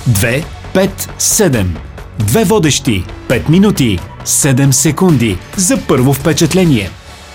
2, 5, 7. Две водещи, 5 минути, 7 секунди за първо впечатление.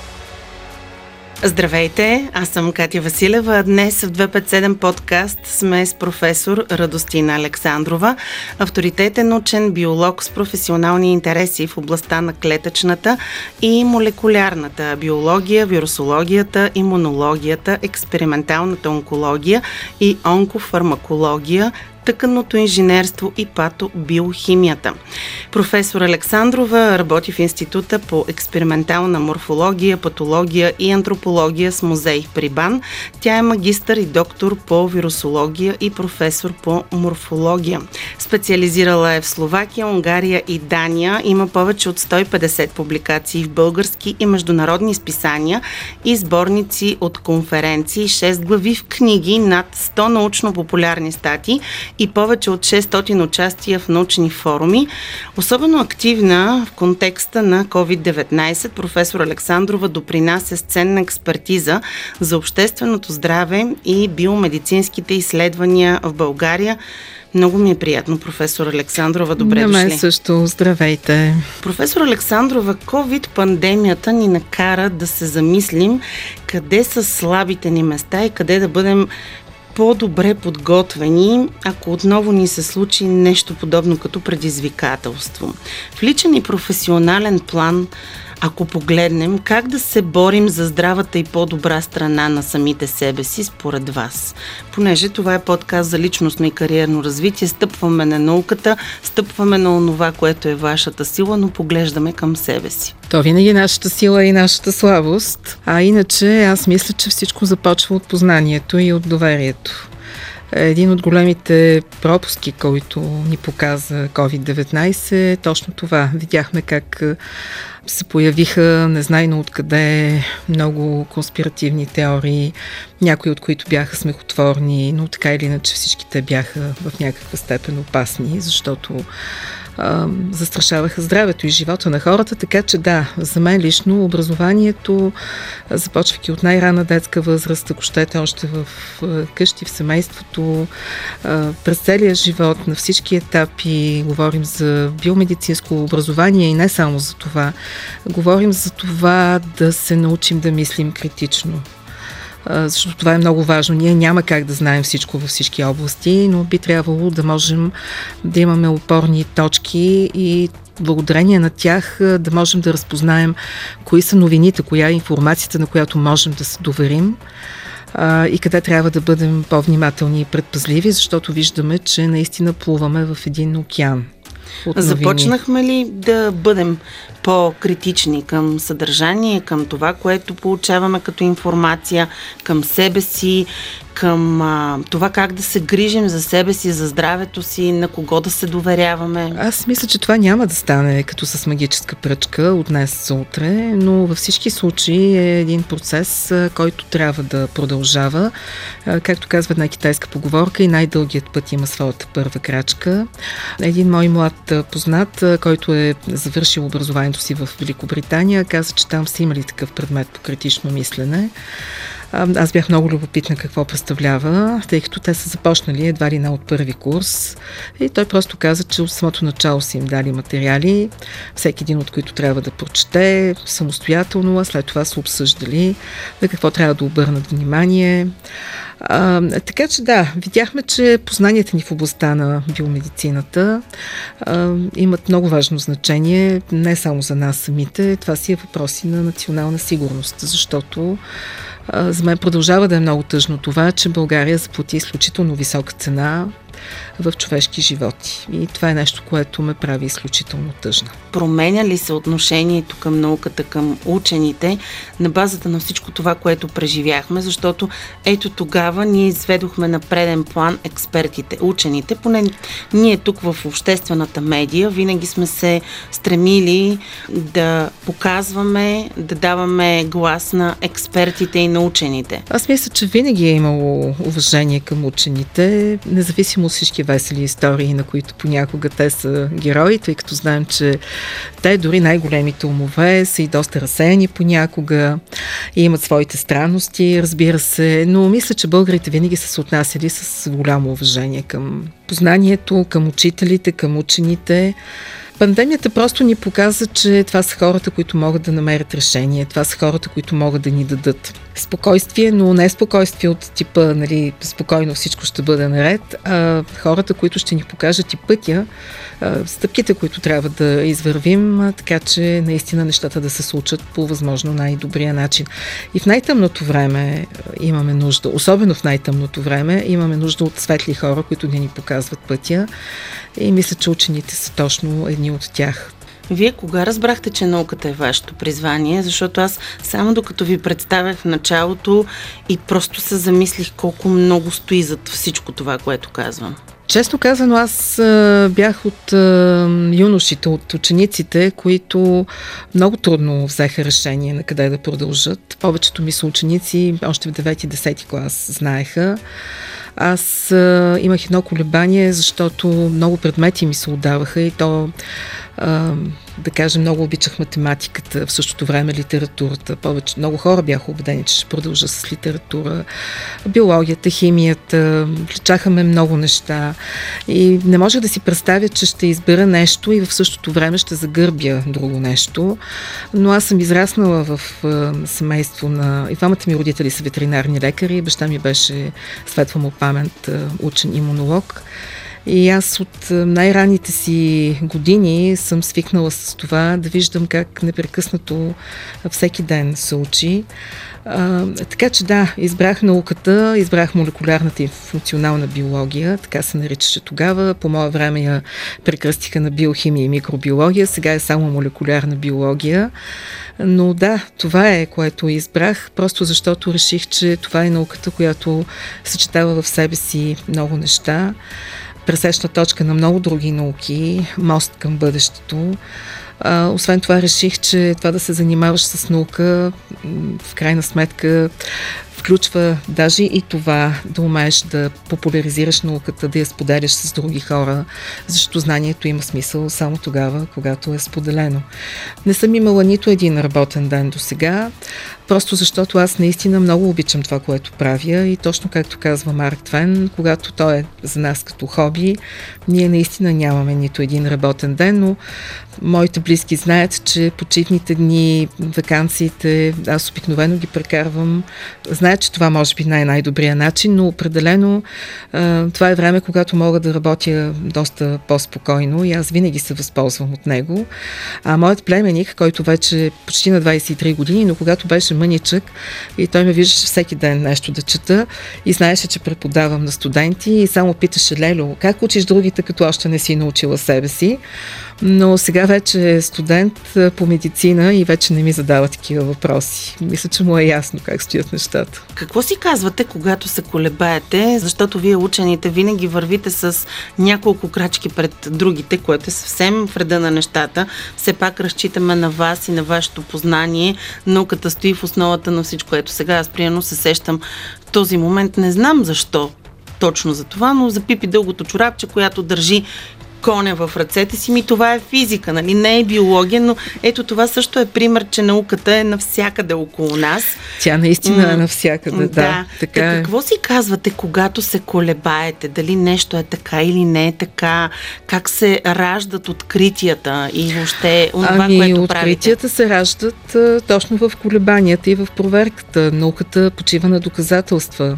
Здравейте, аз съм Катя Василева. Днес в 257 подкаст сме с професор Радостина Александрова, авторитетен учен биолог с професионални интереси в областта на клетъчната и молекулярната биология, вирусологията, имунологията, експерименталната онкология и онкофармакология, тъканното инженерство и патобиохимията. Професор Александрова работи в Института по експериментална морфология, патология и антропология с музей при БАН. Тя е магистър и доктор по вирусология и професор по морфология. Специализирала е в Словакия, Унгария и Дания. Има повече от 150 публикации в български и международни списания и сборници от конференции, 6 глави в книги, над 100 научно-популярни статии и повече от 600 участия в научни форуми. Особено активна в контекста на COVID-19, професор Александрова допринася с ценна експертиза за общественото здраве и биомедицинските изследвания в България. Много ми е приятно, професор Александрова. Добре дошли. На мен също. Здравейте. Професор Александрова, COVID-пандемията ни накара да се замислим къде са слабите ни места и къде да бъдем по-добре подготвени, ако отново ни се случи нещо подобно като предизвикателство. В личен и професионален план, ако погледнем, как да се борим за здравата и по-добра страна на самите себе си, според вас? Понеже това е подкаст за личностно и кариерно развитие, стъпваме на науката, стъпваме на онова, което е вашата сила, но поглеждаме към себе си. То винаги е нашата сила и нашата слабост. А иначе аз мисля, че всичко започва от познанието и от доверието. Един от големите пропуски, който ни показа COVID-19 е точно това. Видяхме как се появиха незнайно откъде много конспиративни теории, някои от които бяха смехотворни, но така или иначе всички те бяха в някаква степен опасни, защото застрашаваха здравето и живота на хората, така че да, за мен лично образованието, започвайки от най-рана детска възраст, ако щете още в къщи, в семейството, през целия живот, на всички етапи, говорим за биомедицинско образование и не само за това, говорим за това да се научим да мислим критично. Защото това е много важно. Ние няма как да знаем всичко във всички области, но би трябвало да можем да имаме опорни точки и благодарение на тях да можем да разпознаем кои са новините, коя е информацията, на която можем да се доверим и къде трябва да бъдем по-внимателни и предпазливи, защото виждаме, че наистина плуваме в един океан. Започнахме ли да бъдем по-критични към съдържание, към това, което получаваме като информация, към себе си, към това как да се грижим за себе си, за здравето си, на кого да се доверяваме? Аз мисля, че това няма да стане като с магическа пръчка от днес за утре, но във всички случаи е един процес, който трябва да продължава. Както казва една китайска поговорка, и най-дългият път има своята първа крачка. Един мой млад познат, който е завършил образованието си в Великобритания, каза, че там са имали такъв предмет по критично мислене. Аз бях много любопитна какво представлява, тъй като те са започнали едва ли не от първи курс и той просто каза, че от самото начало са им дали материали, всеки един от които трябва да прочете самостоятелно, а след това са обсъждали на какво трябва да обърнат внимание. Така че да, видяхме, че познанията ни в областта на биомедицината имат много важно значение, не само за нас самите, това си е въпроси на национална сигурност, защото за мен продължава да е много тъжно това, че България заплати изключително висока цена в човешки животи. И това е нещо, което ме прави изключително тъжна. Променя ли се отношението към науката, към учените, на базата на всичко това, което преживяхме? Защото ето тогава ние изведохме на преден план експертите, учените. Поне ние тук в обществената медия винаги сме се стремили да показваме, да даваме глас на експертите и на учените. Аз мисля, че винаги е имало уважение към учените, независимо само с всички весели истории, на които понякога те са герои, тъй като знаем, че те, дори най-големите умове, са и доста разсеяни понякога и имат своите странности, разбира се, но мисля, че българите винаги са се отнасяли с голямо уважение към познанието, към учителите, към учените. Пандемията просто ни показа, че това са хората, които могат да намерят решение. Това са хората, които могат да ни дадат спокойствие, но не спокойствие от типа, нали, спокойно всичко ще бъде наред, а хората, които ще ни покажат и пътя, стъпките, които трябва да извървим, така че наистина нещата да се случат по възможно най-добрия начин. И в най-тъмното време имаме нужда, особено в най-тъмното време, имаме нужда от светли хора, които да ни показват пътя. И мисля, че учените са точно едни от тях. Вие кога разбрахте, че науката е вашето призвание? Защото аз само докато ви представях в началото и просто се замислих колко много стои зад всичко това, което казвам. Честно казано, аз бях от юношите, от учениците, които много трудно взеха решение на къде да продължат. Повечето ми са ученици, още в 9-10 клас знаеха. Аз имах едно колебание, защото много предмети ми се отдаваха и то, да кажем, много обичах математиката, в същото време литературата. Много хора бяха убедени, че ще продължа с литература, биологията, химията, влечаха ме много неща и не можех да си представя, че ще избера нещо и в същото време ще загърбя друго нещо. Но аз съм израснала в семейство на... И двамата ми родители са ветеринарни лекари, баща ми беше, светла му памет, учен имунолог. И аз от най-ранните си години съм свикнала с това да виждам как непрекъснато всеки ден се учи. Така че да, избрах науката, избрах молекулярната и функционална биология, така се наричаше тогава. По мое време я прекръстиха на биохимия и микробиология, сега е само молекулярна биология. Но да, това е, което избрах, просто защото реших, че това е науката, която съчетава в себе си много неща, пресечна точка на много други науки, мост към бъдещето. Освен това реших, че това да се занимаваш с наука в крайна сметка включва даже и това да умееш да популяризираш науката, да я споделяш с други хора, защото знанието има смисъл само тогава, когато е споделено. Не съм имала нито един работен ден до сега, просто защото аз наистина много обичам това, което правя и точно както казва Марк Твен, когато той е за нас като хоби, ние наистина нямаме нито един работен ден, но моите близки знаят, че почивните дни, ваканциите, аз обикновено ги прекарвам. Знаят, че това може би най-добрия начин, но определено това е време, когато мога да работя доста по-спокойно и аз винаги се възползвам от него. А моят племенник, който вече почти на 23 години, но когато беше мъничък и той ме виждаше всеки ден нещо да чета и знаеше, че преподавам на студенти и само питаше: Лело, как учиш другите, като още не си научила себе си? Но сега вече е студент по медицина и вече не ми задава такива въпроси. Мисля, че му е ясно как стоят нещата. Какво си казвате, когато се колебаете? Защото вие, учените, винаги вървите с няколко крачки пред другите, което е съвсем в реда на нещата. Все пак разчитаме на вас и на вашето познание. Науката стои в основата на всичко. Ето сега аз приемно се сещам в този момент. Не знам защо точно за това, но за Пипи дългото чорапче, която държи коня в ръцете си, това е физика, нали? Не е биология, но ето това също е пример, че науката е навсякъде около нас. Тя наистина е навсякъде, да. Така е. Какво си казвате, когато се колебаете? Дали нещо е така или не е така? Как се раждат откритията и въобще това, което правите? Откритията се раждат точно в колебанията и в проверката. Науката почива на доказателства.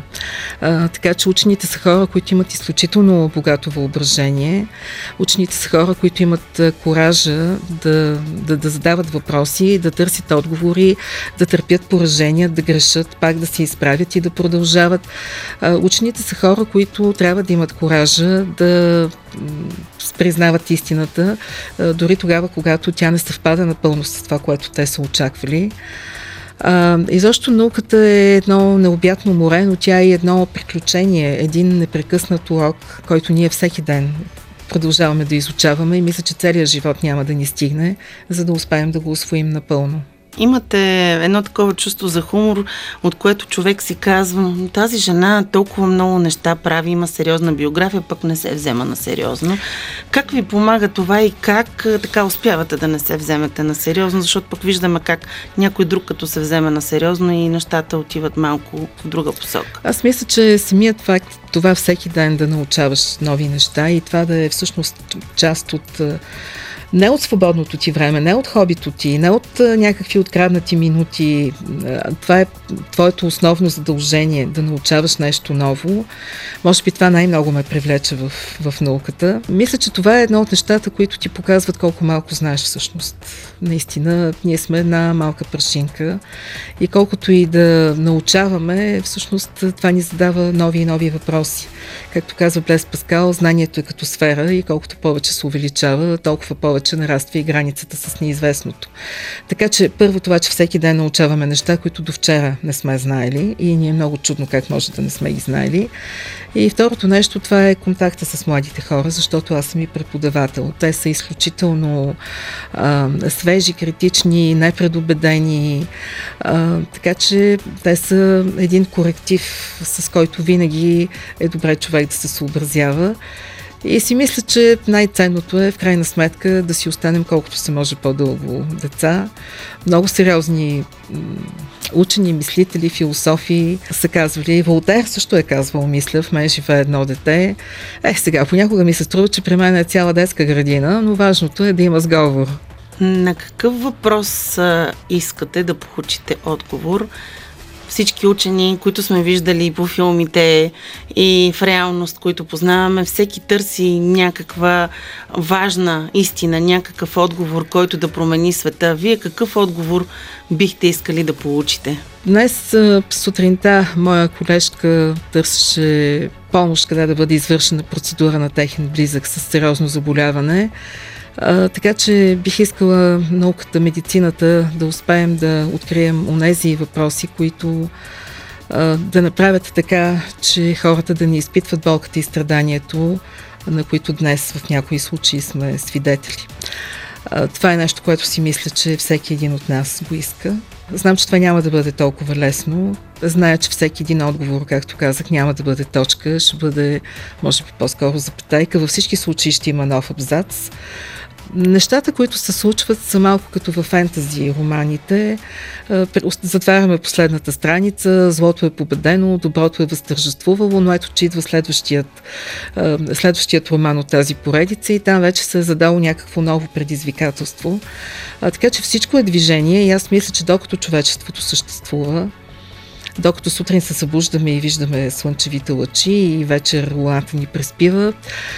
Така че учените са хора, които имат изключително богато въображение. Учените са хора, които имат коража да задават въпроси, да търсят отговори, да търпят поражения, да грешат, пак да се изправят и да продължават. Учените са хора, които трябва да имат коража да признават истината, дори тогава, когато тя не съвпада напълно с това, което те са очаквали. Изобщо науката е едно необятно море, но тя е едно приключение, един непрекъснат урок, който ние всеки ден продължаваме да изучаваме и мисля, че целият живот няма да ни стигне, за да успеем да го усвоим напълно. имате едно такова чувство за хумор, от което човек си казва, тази жена толкова много неща прави, има сериозна биография, пък не се взема на сериозно. Как ви помага това и как така успявате да не се вземете на сериозно, защото пък виждаме как някой друг като се вземе на сериозно и нещата отиват малко в друга посока. Аз мисля, че самият факт това всеки ден да научаваш нови неща и това да е всъщност част от не от свободното ти време, не от хобито ти, не от някакви откраднати минути. Това е твоето основно задължение, да научаваш нещо ново. Може би това най-много ме привлече в науката. Мисля, че това е едно от нещата, които ти показват колко малко знаеш всъщност. Наистина, ние сме една малка прашинка и колкото и да научаваме, всъщност това ни задава нови и нови въпроси. Както казва Блез Паскал, знанието е като сфера и колкото повече се увеличава, толкова повече нараства и границата с неизвестното. Така че първо това, че всеки ден научаваме неща, които до вчера не сме знаели и ни е много чудно как може да не сме ги знаели. И второто нещо, това е контакта с младите хора, защото аз съм и преподавател. Те са изключително свежи, критични, непредубедени, така че те са един коректив, с който винаги е добре човек да се съобразява. И си мисля, че най-ценното е в крайна сметка да си останем колкото се може по-дълго деца. Много сериозни учени, мислители, философи са казвали. Волтер също е казвал, мисля, в мен живее едно дете. Сега понякога ми се струва, че при мен е цяла детска градина, но важното е да има сговор. На какъв въпрос искате да получите отговор? Всички учени, които сме виждали по филмите и в реалност, които познаваме, всеки търси някаква важна истина, някакъв отговор, който да промени света. Вие какъв отговор бихте искали да получите? Днес сутринта моя колежка търсеше помощ, къде да бъде извършена процедура на техен близък с сериозно заболяване. Така че бих искала науката, медицината да успеем да открием онези въпроси, които да направят така, че хората да не изпитват болката и страданието, на които днес в някои случаи сме свидетели. Това е нещо, което си мисля, че всеки един от нас го иска. Знам, че това няма да бъде толкова лесно. Зная, че всеки един отговор, както казах, няма да бъде точка, ще бъде, може би, по-скоро запетайка. Във всички случаи ще има нов абзац. Нещата, които се случват, са малко като във фентази романите. Затваряме последната страница, злото е победено, доброто е възтържествувало, но ето, че идва следващият роман от тази поредица и там вече се е задало някакво ново предизвикателство. Така че всичко е движение и аз мисля, че докато човечеството съществува, докато сутрин се събуждаме и виждаме слънчевите лъчи и вечер луната ни преспива,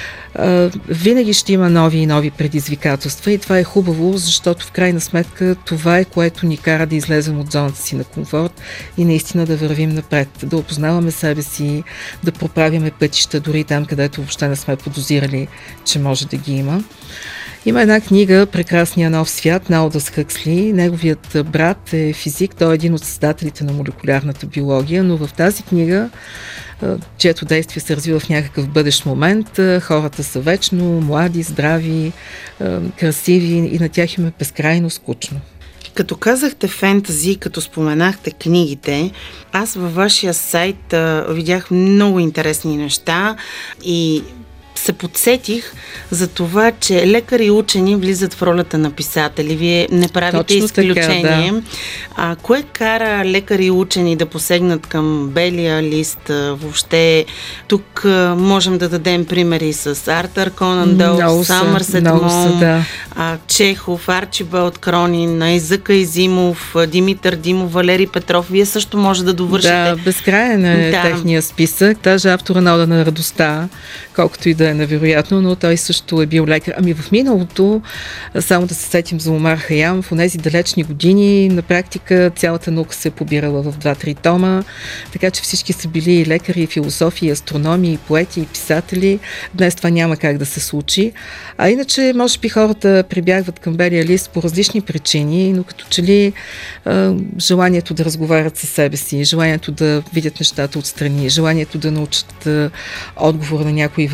винаги ще има нови и нови предизвикателства и това е хубаво, защото в крайна сметка това е, което ни кара да излезем от зоната си на комфорт и наистина да вървим напред, да опознаваме себе си, да проправяме пътища дори там, където въобще не сме подозирали, че може да ги има. Има една книга "Прекрасния нов свят" на Алдъс Хъксли. Неговият брат е физик, той е един от създателите на молекулярната биология, но в тази книга, чието действие се развива в някакъв бъдещ момент, хората са вечно млади, здрави, красиви и на тях им е безкрайно скучно. Като казахте фентази, като споменахте книгите, аз във вашия сайт видях много интересни неща и се подсетих за това, че лекари и учени влизат в ролята на писатели. Вие не правите точно изключение. Така, да. Кое кара лекари и учени да посегнат към белия лист? Въобще, тук можем да дадем примери с Артър Конан Дойл, Съмърсет Мом, Чехов, Арчибалд Кронин, Изък Изимов, Димитър Димов, Валери Петров. Вие също може да довършите. Да, безкрайен е техния списък. Даже автора на Ода на радостта, колкото и да е невероятно, но той също е бил лекар. Ами в миналото, само да се сетим за Омар Хаям, в тези далечни години, на практика цялата наука се е побирала в 2-3 тома, така че всички са били и лекари, и философи, и астрономи, и поети, и писатели. Днес това няма как да се случи. А иначе, може би хората прибягват към белия лист по различни причини, но като че ли желанието да разговарят със себе си, желанието да видят нещата отстрани, желанието да научат отговор на някои въпроси,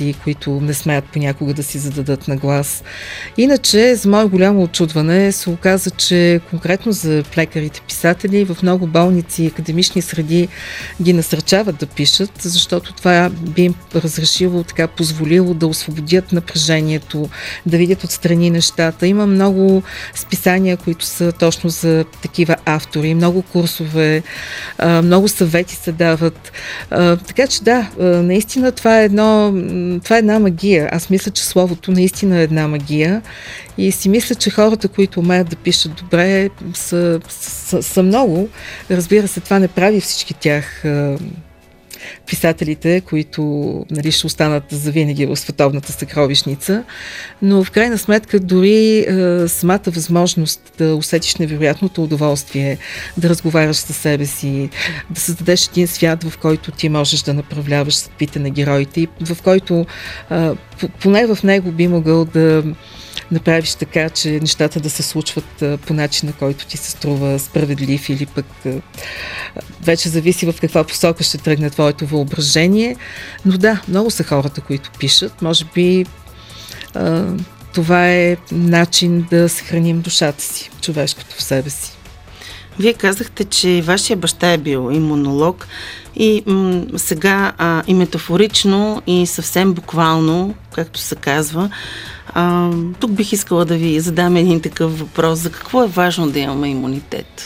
въпроси, които не смеят понякога да си зададат на глас. Иначе, за мое голямо очудване, се оказа, че конкретно за лекарите писатели в много болници и академични среди ги насърчават да пишат, защото това би им разрешило, така позволило да освободят напрежението, да видят отстрани нещата. Има много списания, които са точно за такива автори, много курсове, много съвети се дават. Така че да, наистина това е една магия. Аз мисля, че словото наистина е една магия и си мисля, че хората, които умеят да пишат добре, са много. Разбира се, това не прави всички тях писателите, които, нали, ще останат завинаги в световната съкровищница, но в крайна сметка дори самата възможност да усетиш невероятното удоволствие, да разговаряш със себе си, да създадеш един свят, в който ти можеш да направляваш съдбите на героите и в който поне в него би могъл да направиш така, че нещата да се случват по начина, който ти се струва справедлив или пък вече зависи в каква посока ще тръгне твоето въображение. Но да, много са хората, които пишат. Може би това е начин да съхраним душата си, човешкото в себе си. Вие казахте, че вашия баща е бил имунолог и сега и метафорично, и съвсем буквално, както се казва, тук бих искала да ви задам един такъв въпрос. За какво е важно да имаме имунитет?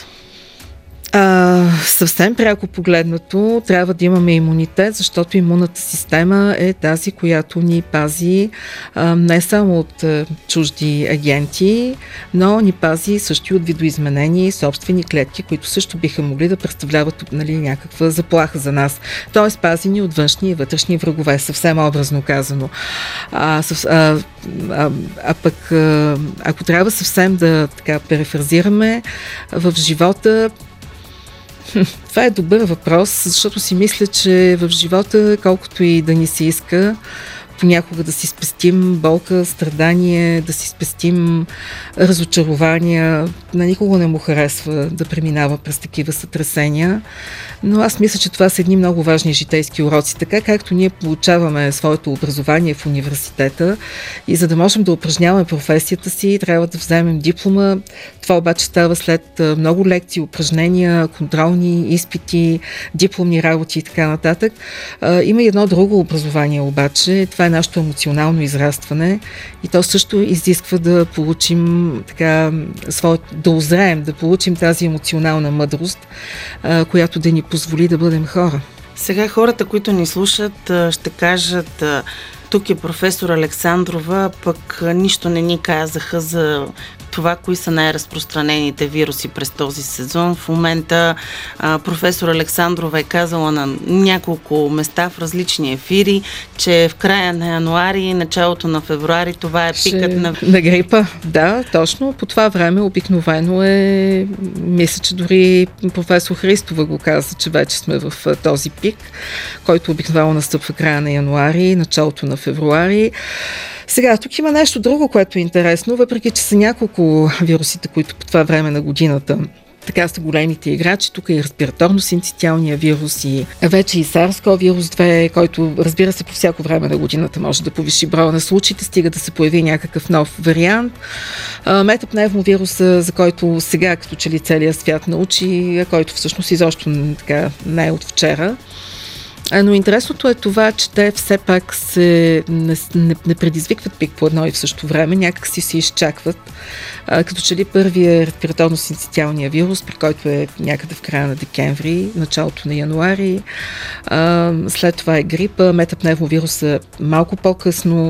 Съвсем пряко погледнато трябва да имаме имунитет, защото имунната система е тази, която ни пази не само от чужди агенти, но ни пази също и от видоизменени собствени клетки, които също биха могли да представляват, нали, някаква заплаха за нас. Тоест пази ни от външни и вътрешни врагове, съвсем образно казано. Пък ако трябва съвсем да така перифразираме, в живота това е добър въпрос, защото си мисля, че в живота, колкото и да ни се иска, понякога да си спестим болка, страдание, да си спестим разочарования. На никого не му харесва да преминава през такива сътресения, но аз мисля, че това са едни много важни житейски уроци. Така както ние получаваме своето образование в университета и за да можем да упражняваме професията си, трябва да вземем диплома. Това обаче става след много лекции, упражнения, контролни изпити, дипломни работи и така нататък. Има и едно друго образование обаче. Това е нашето емоционално израстване и то също изисква да получим така да озреем, да получим тази емоционална мъдрост, която да ни позволи да бъдем хора. Сега хората, които ни слушат, ще кажат: тук е професор Александрова, пък нищо не ни казаха за това, кои са най-разпространените вируси през този сезон. В момента професор Александрова е казала на няколко места в различни ефири, че в края на януари и началото на февруари това е пикът на грипа. Да, точно. По това време обикновено е, мисля, че дори професор Христова го каза, че вече сме в този пик, който обикновено настъпва края на януари, началото на февруари. Сега, тук има нещо друго, което е интересно, въпреки че са няколко вирусите, които по това време на годината така са големите играчи. Тук е и респираторно-синцитиалния вирус и вече и SARS-CoV-2, който, разбира се, по всяко време на годината може да повиши броя на случаите, стига да се появи някакъв нов вариант. Метапневмовируса, за който сега като че ли целият свят научи, който всъщност изобщо така не е от вчера. Но интересното е това, че те все пак не предизвикват пик по едно и в същото време, някак си се изчакват. Като че ли първият респираторно-синцитиалния вирус, при който е някъде в края на декември, началото на януари. След това е грипа, метапневмовируса малко по-късно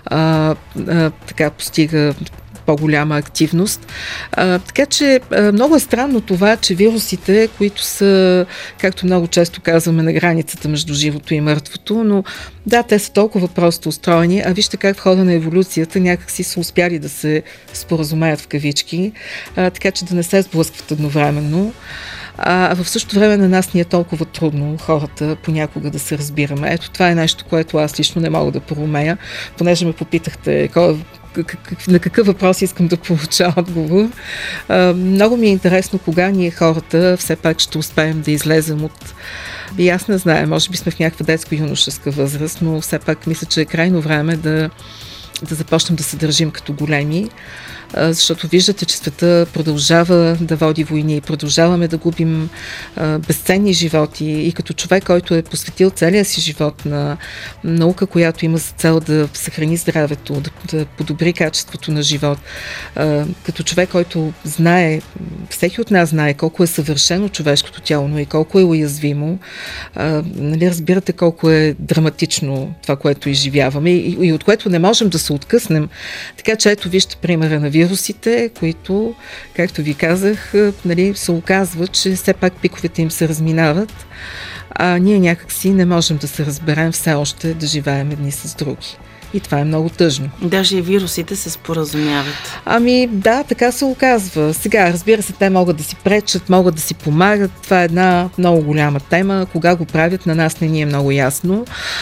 така постига по-голяма активност. Така че много е странно това, че вирусите, които са, както много често казваме, на границата между живото и мъртвото, но да, те са толкова просто устроени, а вижте как в хода на еволюцията някакси са успяли да се споразумеят в кавички, така че да не се сблъскват едновременно. А в същото време на нас ни е толкова трудно хората понякога да се разбираме. Ето това е нещо, което аз лично не мога да проумея, понеже ме попитахте на какъв въпрос искам да получа отговор. Много ми е интересно кога ние хората все пак ще успеем да излезем от... И аз не знае, може би сме в някаква детско-юношеска възраст, но все пак мисля, че е крайно време да започнем да се държим като големи, защото виждате, че света продължава да води войни, продължаваме да губим безценни животи и като човек, който е посветил целия си живот на наука, която има за цел да съхрани здравето, да подобри качеството на живот, като човек, който знае, всеки от нас знае колко е съвършено човешкото тяло, но и колко е уязвимо, нали, разбирате колко е драматично това, което изживяваме и от което не можем да се откъснем. Така че ето вижте примера на вирусите, които, както ви казах, нали, се оказва, че все пак пиковете им се разминават, а ние някакси не можем да се разберем все още да живеем едни с други. И това е много тъжно. Даже и вирусите се споразумяват. Ами да, така се оказва. Сега, разбира се, те могат да си пречат, могат да си помагат. Това е една много голяма тема. Кога го правят, на нас не ни е много ясно.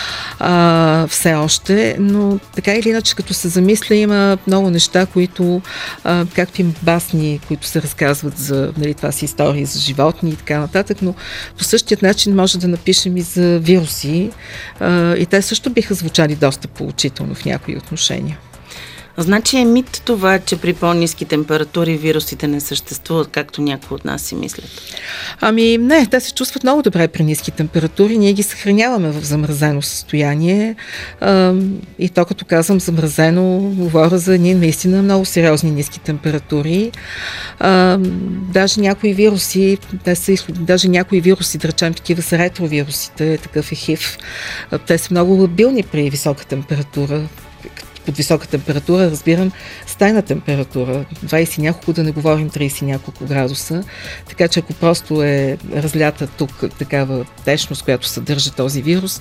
Все още, но така или иначе, като се замисля, има много неща, които, както има басни, които се разказват за, нали, това си истории за животни и така нататък, но по същия начин може да напишем и за вируси и те също биха звучали доста поучително в някои отношения. Значи е мит това, че при по-ниски температури вирусите не съществуват, както някои от нас си мислят? Ами не, те се чувстват много добре при ниски температури. Ние ги съхраняваме в замразено състояние. И то, като казвам замразено, говоря за ние наистина много сериозни ниски температури. Даже някои вируси, да речем, такива са ретровирусите, такъв е ХИВ. Те са много лабилни при висока температура. Под висока температура, разбирам, стайна температура, 20 няколко, да не говорим 30 няколко градуса. Така че ако просто е разлята тук такава течност, която съдържа този вирус,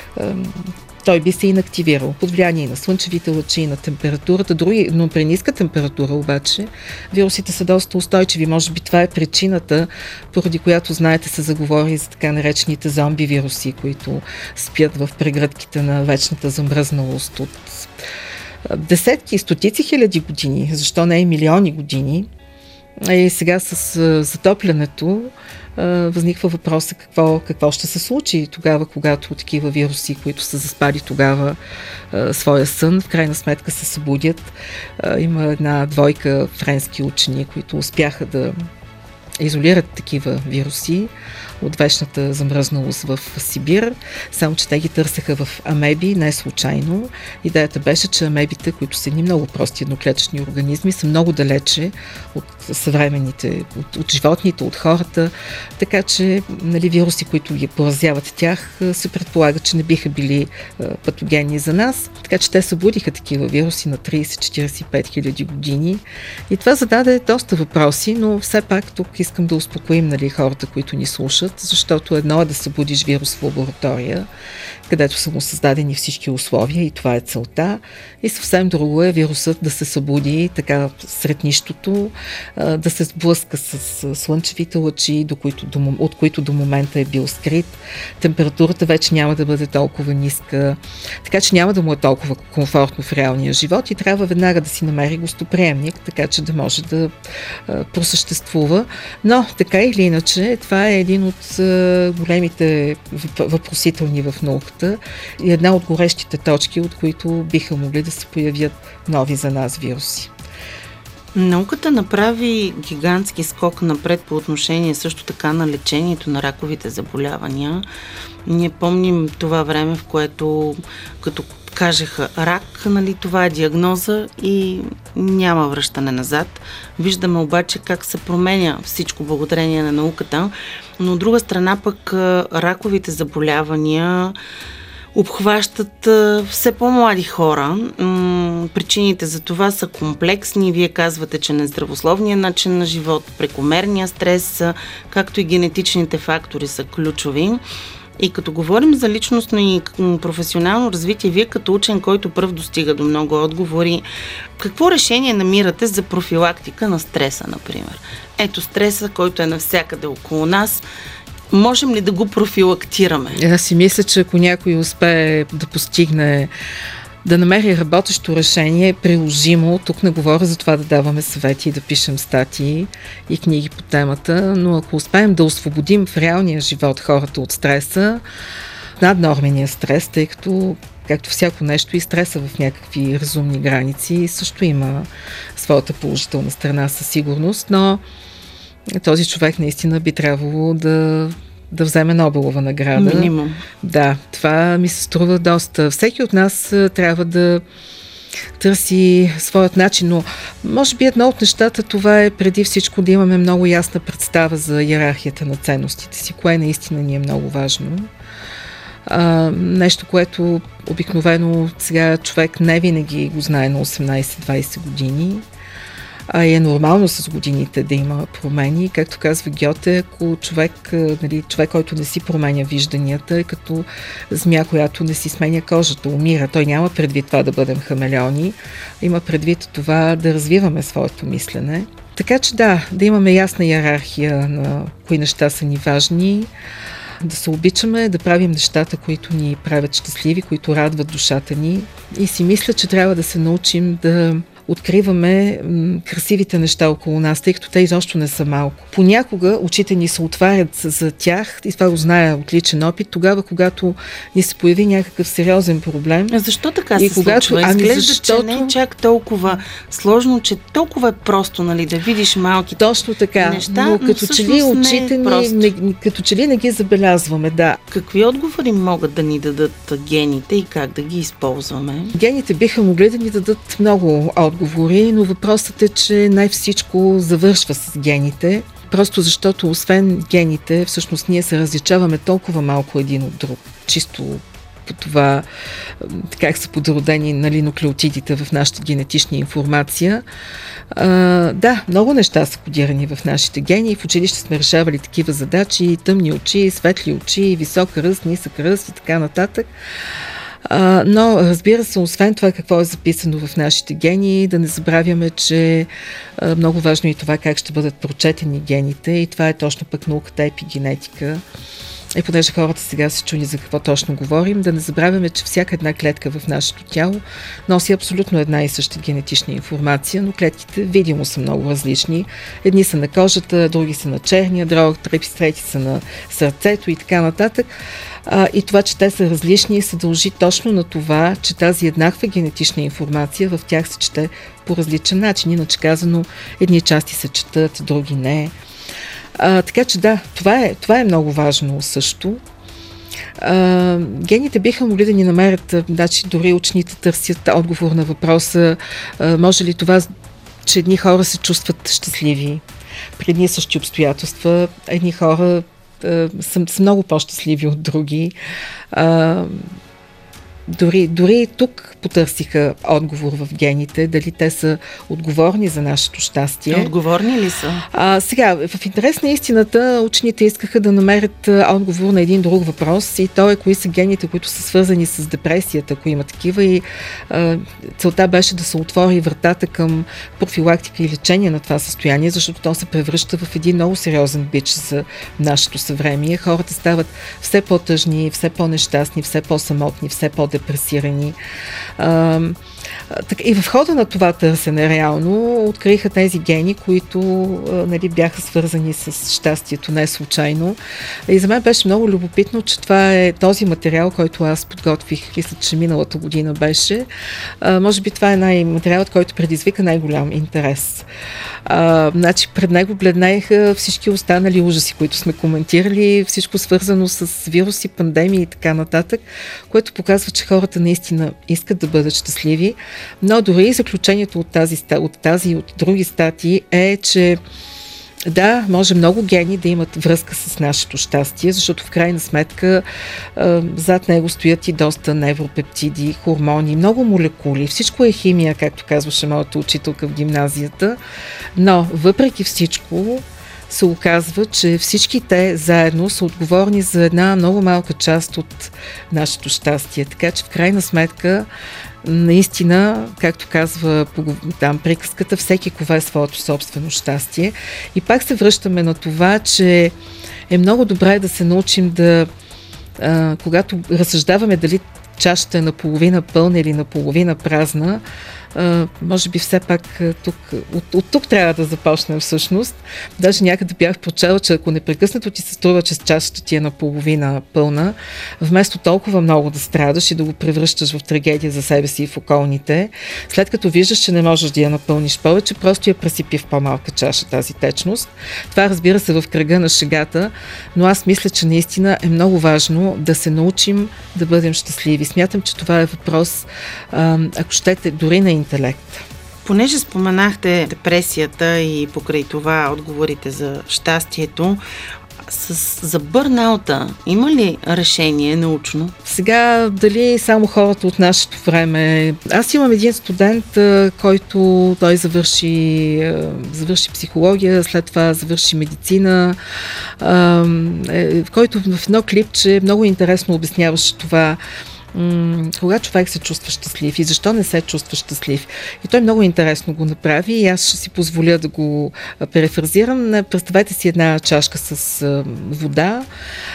той би се инактивирал под влияние на слънчевите лъчи и на температурата. Но при ниска температура обаче вирусите са доста устойчиви. Може би това е причината, поради която, знаете, се заговори за така наречените зомби вируси, които спят в прегръдките на вечната замръзналост от десетки и стотици хиляди години, защо не и милиони години. И сега с затоплянето възниква въпроса какво ще се случи тогава, когато такива вируси, които са заспали тогава своя сън, в крайна сметка се събудят. Има една двойка френски учени, които успяха да изолират такива вируси от вечната замръзналост в Сибир, само че те ги търсеха в амеби, не случайно. Идеята беше, че амебите, които са едни много прости едноклетъчни организми, са много далече от съвременните, от животните, от хората, така че, нали, вируси, които ги поразяват тях, се предполага, че не биха били патогенни за нас. Така че те събудиха такива вируси на 30-45 хиляди години и това зададе доста въпроси, но все пак тук искам да успокоим, нали, хората, които ни слушат, защото едно е да събудиш вирус в лаборатория, където са му създадени всички условия и това е целта, и съвсем друго е вирусът да се събуди така сред нищото, да се сблъска с слънчевите лъчи, от които до момента е бил скрит. Температурата вече няма да бъде толкова ниска, така че няма да му е толкова комфортно в реалния живот и трябва веднага да си намери гостоприемник, така че да може да просъществува. Но така или иначе, това е един от големите въпросителни в науката и една от горещите точки, от които биха могли да се появят нови за нас вируси. Науката направи гигантски скок напред по отношение също така на лечението на раковите заболявания. Ние помним това време, в което като кажеха рак, нали, това е диагноза и няма връщане назад. Виждаме обаче как се променя всичко благодарение на науката, но от друга страна пък раковите заболявания обхващат все по-млади хора. Причините за това са комплексни. Вие казвате, че нездравословният начин на живот, прекомерния стрес, както и генетичните фактори са ключови. И като говорим за личностно и професионално развитие, вие като учен, който пръв достига до много отговори, какво решение намирате за профилактика на стреса, например? Ето стреса, който е навсякъде около нас, можем ли да го профилактираме? Аз си мисля, че ако някой успее да постигне, да намери работещо решение, приложимо, тук не говоря за това да даваме съвети и да пишем статии и книги по темата, но ако успеем да освободим в реалния живот хората от стреса, наднормения стрес, тъй като както всяко нещо и стреса в някакви разумни граници също има своята положителна страна със сигурност, но този човек наистина би трябвало да вземе Нобелова награда. Минимум. Да, това ми се струва доста. Всеки от нас трябва да търси своят начин, но може би едно от нещата това е преди всичко да имаме много ясна представа за йерархията на ценностите си, кое наистина ни е много важно. Нещо, което обикновено сега човек не винаги го знае на 18-20 години, а е нормално с годините да има промени. Както казва Гьоте, ако човек, който не си променя вижданията, е като змия, която не си сменя кожата, умира. Той няма предвид това да бъдем хамелеони, има предвид това да развиваме своето мислене. Така че да имаме ясна йерархия на кои неща са ни важни, да се обичаме, да правим нещата, които ни правят щастливи, които радват душата ни. И си мисля, че трябва да се научим да откриваме красивите неща около нас, тъй като те изобщо не са малко. Понякога очите ни се отварят за тях, и това го зная от личен опит, тогава, когато ни се появи някакъв сериозен проблем. А защо така се случва? Изглежда, защото че не е чак толкова сложно, че толкова е просто, да видиш малки точно така, неща, но като че ли очите ни, като че ли не ги забелязваме, да. Какви отговори могат да ни дадат гените и как да ги използваме? Гените биха могли да ни дадат много отговори, но въпросът е, че най-всичко завършва с гените, просто защото освен гените, всъщност ние се различаваме толкова малко един от друг. Чисто по това как са подродени нуклеотидите в нашата генетична информация. Много неща са кодирани в нашите гени. В училище сме решавали такива задачи, тъмни очи, светли очи, висок ръст, нисък ръст и така нататък. Но разбира се, освен това какво е записано в нашите гени, да не забравяме, че много важно е и това как ще бъдат прочетени гените, и това е точно пък науката епигенетика. И понеже хората сега се чуди за какво точно говорим, да не забравяме, че всяка една клетка в нашето тяло носи абсолютно една и съща генетична информация, но клетките видимо са много различни. Едни са на кожата, други са на черния дрог, трети са на сърцето и така нататък. И това, че те са различни, се дължи точно на това, че тази еднаква генетична информация в тях се чете по различен начин. Иначе казано, едни части се четат, други не. Така че това е много важно също. Гените биха могли да ни намерят, дори учените търсят отговор на въпроса, може ли това, че едни хора се чувстват щастливи при едни същи обстоятелства, едни хора са много по-щастливи от други. Дори тук потърсиха отговор в гените, дали те са отговорни за нашето щастие. Отговорни ли са? Сега, в интерес на истината, учените искаха да намерят отговор на един друг въпрос, и то е кои са гените, които са свързани с депресията, ако има такива, и целта беше да се отвори вратата към профилактика и лечение на това състояние, защото то се превръща в един много сериозен бич за нашето съвремие. Хората стават все по-тъжни, все по-нещастни, все по-самотни, все по-депресирани. И в хода на това търсене реално откриха тези гени, които бяха свързани с щастието не случайно. И за мен беше много любопитно, че това е този материал, който аз подготвих, мисля, че миналата година беше. Може би това е материалът, който предизвика най-голям интерес. Пред него бледнееха всички останали ужаси, които сме коментирали, всичко свързано с вируси, пандемии и така нататък, което показва, че хората наистина искат да бъдат щастливи. Но дори заключението от тази и от други статии е, че да, може много гени да имат връзка с нашето щастие, защото в крайна сметка зад него стоят и доста невропептиди, хормони, много молекули. Всичко е химия, както казваше моята учителка в гимназията. Но въпреки всичко, се оказва, че всички те заедно са отговорни за една много малка част от нашето щастие. Така че в крайна сметка, наистина, както казва там приказката, всеки кове своето собствено щастие. И пак се връщаме на това, че е много добре да се научим да, когато разсъждаваме дали чашата е наполовина пълна или наполовина празна, може би все пак от тук трябва да започнем всъщност. Даже някъде бях прочела, че ако непрекъснато ти се струва, че чашата ти е наполовина пълна, вместо толкова много да страдаш и да го превръщаш в трагедия за себе си и в околните, след като виждаш, че не можеш да я напълниш повече, просто я пресипи в по-малка чаша тази течност. Това, разбира се, в кръга на шегата, но аз мисля, че наистина е много важно да се научим да бъдем щастливи. Смятам, че това е въпрос, ако щете, дори на интелект. Понеже споменахте депресията и покрай това отговорите за щастието, за бърнаута има ли решение научно? Сега, дали само хората от нашето време... Аз имам един студент, който той завърши психология, след това завърши медицина, който в едно клипче много интересно обясняваше това, кога човек се чувства щастлив и защо не се чувства щастлив. И той много интересно го направи и аз ще си позволя да го перефразирам. Представете си една чашка с вода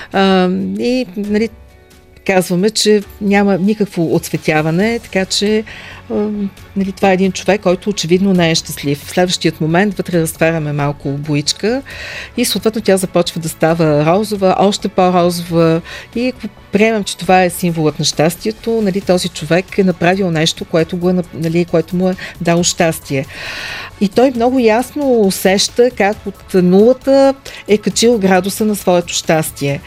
и нали, казваме, че няма никакво оцветяване, така че нали, това е един човек, който очевидно не е щастлив. В следващият момент вътре разтваряме малко боичка и съответно тя започва да става розова, още по-розова и ако приемем, че това е символът на щастието, нали, този човек е направил нещо, което му е дало щастие. И той много ясно усеща как от нулата е качил градуса на своето щастие.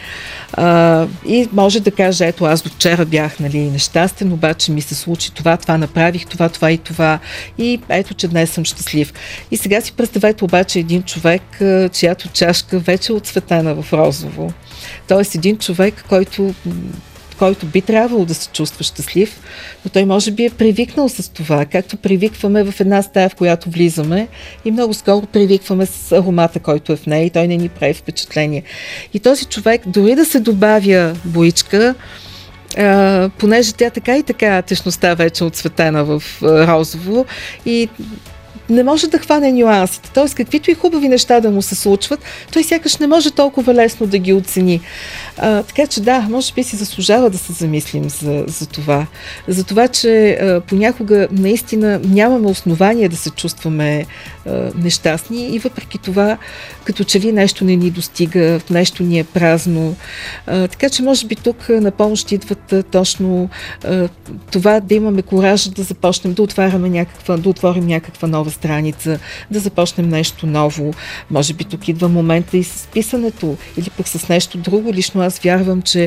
И може да каже, ето аз до вчера бях нещастен, обаче ми се случи това направих, това и това и ето, че днес съм щастлив. И сега си представете обаче един човек, чиято чашка вече е отцветена в розово. Тоест един човек, който би трябвало да се чувства щастлив, но той може би е привикнал с това, както привикваме в една стая, в която влизаме и много скоро привикваме с аромата, който е в нея и той не ни прави впечатление. И този човек, дори да се добавя боичка, понеже тя така и така течността вече отцветена в розово и не може да хване нюансите. Т.е. каквито и хубави неща да му се случват, той сякаш не може толкова лесно да ги оцени. Така че да, може би си заслужава да се замислим за това. За това, че понякога наистина нямаме основание да се чувстваме нещастни и въпреки това, като че ли нещо не ни достига, нещо ни е празно. Така че може би тук на помощ идват точно това да имаме куража да започнем да отворим някаква нова страница, да започнем нещо ново. Може би тук идва момента и с писането или пък с нещо друго. Лично аз вярвам, че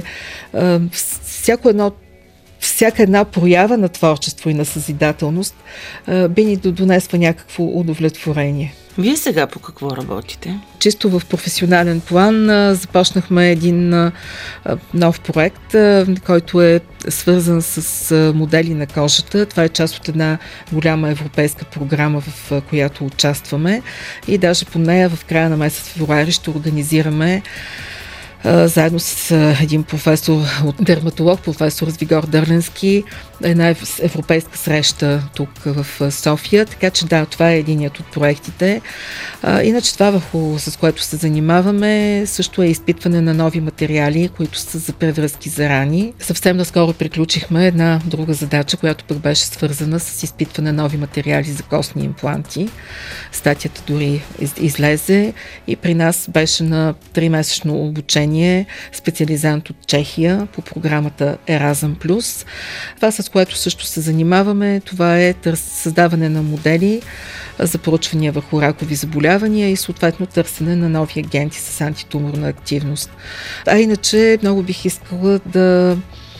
всяка една проява на творчество и на съзидателност би ни донесла някакво удовлетворение. Вие сега по какво работите? Чисто в професионален план започнахме един нов проект, който е свързан с модели на кожата. Това е част от една голяма европейска програма, в която участваме и даже по нея в края на месец февруари ще организираме заедно с един професор, дерматолог, професор Звигор Дърленски, една европейска среща тук в София, така че да, това е единият от проектите. Иначе това, с което се занимаваме, също е изпитване на нови материали, които са за превръзки за рани. Съвсем наскоро приключихме една друга задача, която пък беше свързана с изпитване на нови материали за костни импланти. Статията дори излезе и при нас беше на 3-месечно обучение специализант от Чехия по програмата Erasmus+. Това, с което също се занимаваме, това е създаване на модели за проучвания върху ракови заболявания и съответно търсене на нови агенти с антитуморна активност. А иначе много бих искала да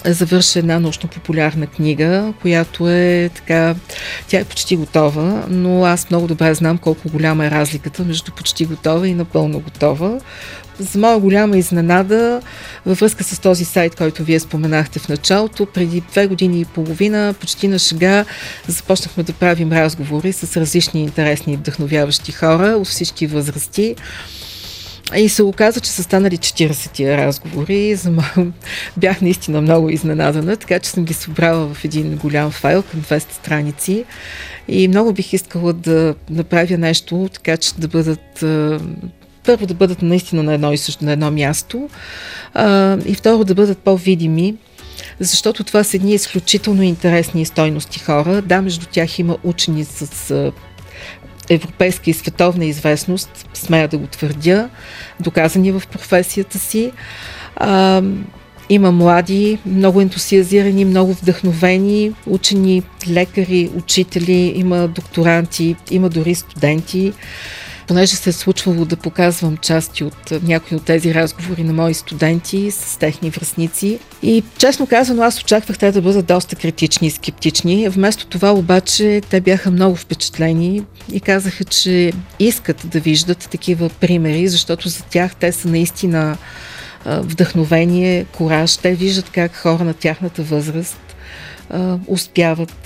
завърша една научно-популярна книга, която е така, тя е почти готова, но аз много добре знам колко голяма е разликата между почти готова и напълно готова. За моя голяма изненада, във връзка с този сайт, който вие споменахте в началото, преди 2 години и половина, почти на шега, започнахме да правим разговори с различни интересни и вдъхновяващи хора от всички възрасти. И се оказа, че са станали 40 разговори. Бях наистина много изненадана, така че съм ги събрала в един голям файл към 200 страници. И много бих искала да направя нещо, така че да бъдат... Първо да бъдат наистина на едно място и второ да бъдат по-видими, защото това са едни изключително интересни и стойности хора. Да, между тях има учени с европейска и световна известност, смея да го твърдя, доказани в професията си. Има млади, много ентусиазирани, много вдъхновени, учени, лекари, учители, има докторанти, има дори студенти. Понеже се е случвало да показвам части от някои от тези разговори на мои студенти с техни връстници. И честно казано, аз очаквах те да бъдат доста критични и скептични. Вместо това обаче те бяха много впечатлени и казаха, че искат да виждат такива примери, защото за тях те са наистина вдъхновение, кураж. Те виждат как хора на тяхната възраст успяват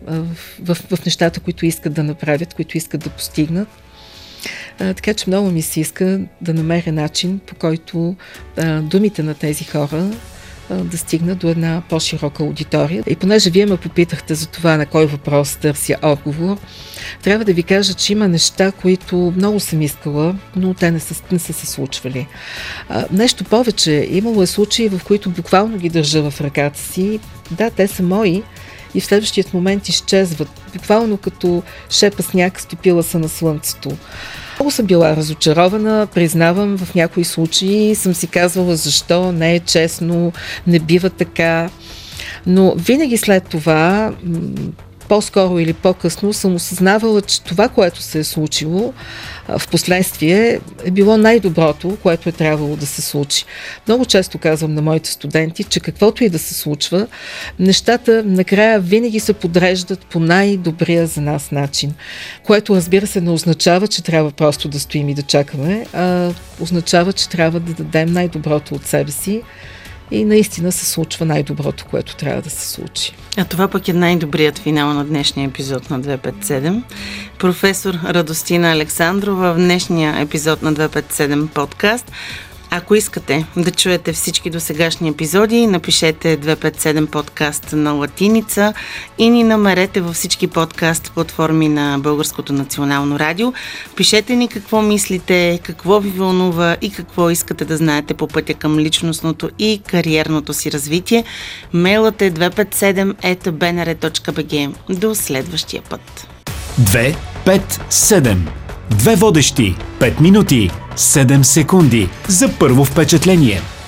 в нещата, които искат да направят, които искат да постигнат. Така че много ми се иска да намеря начин, по който думите на тези хора да стигнат до една по-широка аудитория. И понеже вие ме попитахте за това на кой въпрос търся отговор, трябва да ви кажа, че има неща, които много съм искала, но те не са се случвали. Нещо повече, имало е случаи, в които буквално ги държа в ръката си. Да, те са мои, и в следващият момент изчезват, буквално като шепа сняг, стопила са на слънцето. Много съм била разочарована, признавам, в някои случаи съм си казвала защо, не е честно, не бива така, но винаги след това, по-скоро или по-късно, съм осъзнавала, че това, което се е случило в последствие, е било най-доброто, което е трябвало да се случи. Много често казвам на моите студенти, че каквото и да се случва, нещата накрая винаги се подреждат по най-добрия за нас начин, което, разбира се, не означава, че трябва просто да стоим и да чакаме, а означава, че трябва да дадем най-доброто от себе си. И наистина се случва най-доброто, което трябва да се случи. А това пък е най-добрият финал на днешния епизод на 257. Професор Радостина Александрова в днешния епизод на 257 подкаст. Ако искате да чуете всички досегашни епизоди, напишете 257 подкаст на латиница и ни намерете във всички подкаст платформи на Българското национално радио. Пишете ни какво мислите, какво ви вълнува и какво искате да знаете по пътя към личностното и кариерното си развитие. Мейлът е 257@bnr.bg. До следващия път. 257. Две водещи, 5 минути, 7 секунди за първо впечатление.